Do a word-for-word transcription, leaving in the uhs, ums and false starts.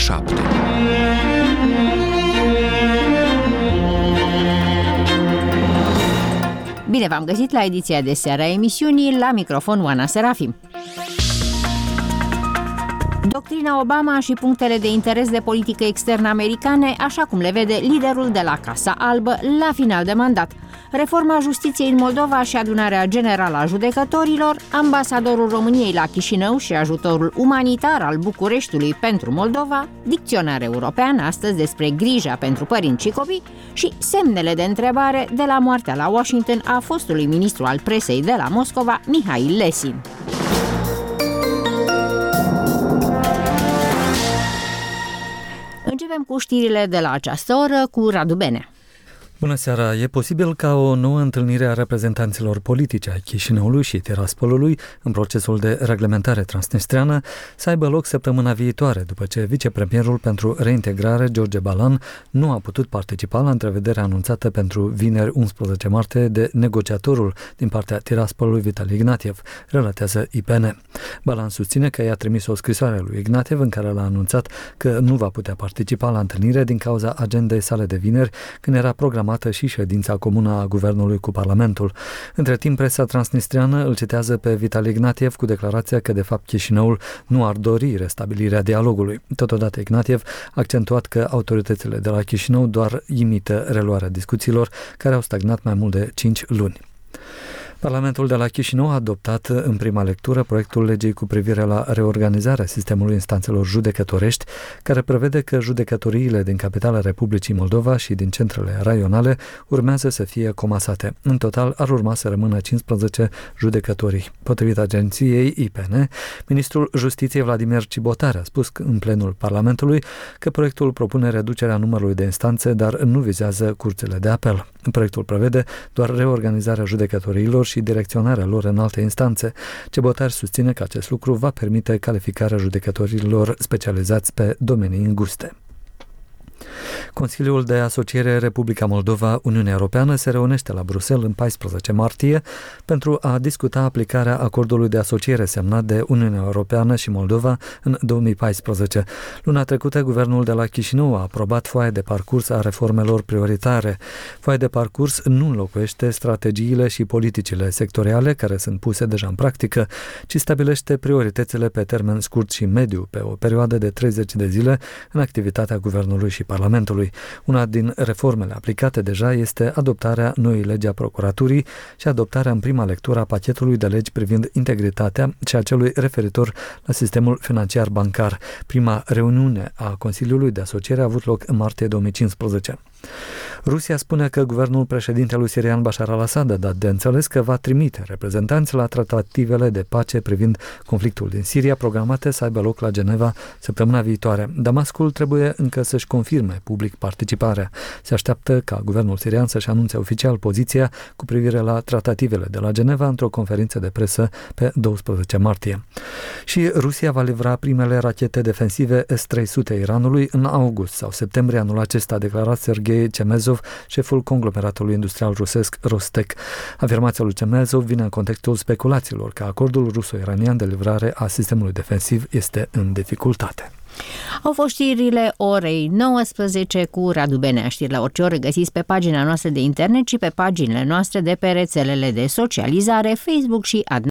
șapte. Bine v-am găsit la ediția de seară a emisiunii, la microfon Oana Serafim. Doctrina Obama și punctele de interes de politică externă americane, așa cum le vede liderul de la Casa Albă la final de mandat. Reforma justiției în Moldova și adunarea generală a judecătorilor, ambasadorul României la Chișinău și ajutorul umanitar al Bucureștiului pentru Moldova, dicționar european astăzi despre grija pentru părinți și copii și semnele de întrebare de la moartea la Washington a fostului ministru al presei de la Moscova, Mihail Lesin. Începem cu știrile de la această oră cu Radu Benea. Bună seara! E posibil ca o nouă întâlnire a reprezentanților politici ai Chișinăului și Tiraspolului în procesul de reglementare transnistreană să aibă loc săptămâna viitoare, după ce vicepremierul pentru reintegrare, George Balan, nu a putut participa la întrevederea anunțată pentru vineri unsprezece martie de negociatorul din partea Tiraspolului, Vitali Ignatiev, relatează I P N. Balan susține că i-a trimis o scrisoare lui Ignatiev în care l-a anunțat că nu va putea participa la întâlnire din cauza agendei sale de vineri, când era programat și ședința comună a guvernului cu Parlamentul. Între timp, presa transnistreană îl citează pe Vitali Ignatiev cu declarația că, de fapt, Chișinăul nu ar dori restabilirea dialogului. Totodată, Ignatiev a accentuat că autoritățile de la Chișinău doar imită reluarea discuțiilor, care au stagnat mai mult de cinci luni. Parlamentul de la Chișinău a adoptat în prima lectură proiectul legii cu privire la reorganizarea sistemului instanțelor judecătorești, care prevede că judecătoriile din capitala Republicii Moldova și din centrele raionale urmează să fie comasate. În total ar urma să rămână cincisprezece judecătorii. Potrivit agenției I P N, ministrul Justiției Vladimir Cibotar a spus în plenul Parlamentului că proiectul propune reducerea numărului de instanțe, dar nu vizează curțile de apel. Proiectul prevede doar reorganizarea judecătoriilor și direcționarea lor în alte instanțe. Cibotar susține că acest lucru va permite calificarea judecătorilor specializați pe domenii înguste. Consiliul de Asociere Republica Moldova-Uniunea Europeană se reunește la Bruxelles în paisprezece martie pentru a discuta aplicarea acordului de asociere semnat de Uniunea Europeană și Moldova în două mii paisprezece. Luna trecută, guvernul de la Chișinău a aprobat foaia de parcurs a reformelor prioritare. Foaia de parcurs nu înlocuiește strategiile și politicile sectoriale care sunt puse deja în practică, ci stabilește prioritățile pe termen scurt și mediu pe o perioadă de treizeci de zile în activitatea guvernului și Parlamentului. Una din reformele aplicate deja este adoptarea noii legi a procuraturii și adoptarea în prima lectură a pachetului de legi privind integritatea și a celui referitor la sistemul financiar bancar. Prima reuniune a Consiliului de Asociere a avut loc în martie două mii cincisprezece. Rusia spune că guvernul președintelui sirian Bashar al-Assad a dat de înțeles că va trimite reprezentanți la tratativele de pace privind conflictul din Siria, programate să aibă loc la Geneva săptămâna viitoare. Damascul trebuie încă să-și confirme public participarea. Se așteaptă ca guvernul sirian să-și anunțe oficial poziția cu privire la tratativele de la Geneva într-o conferință de presă pe douăsprezece martie. Și Rusia va livra primele rachete defensive S trei sute Iranului în august sau septembrie anul acesta, a declarat Sergei Chemezov, șeful conglomeratului industrial rusesc Rostec. Afirmația lui Chemezov vine în contextul speculațiilor că acordul ruso-iranian de livrare a sistemului defensiv este în dificultate. Au fost știrile orei nouăsprezece cu Radu Benea. Știri la orice oră găsiți pe pagina noastră de internet și pe paginile noastre de pe rețelele de socializare, Facebook și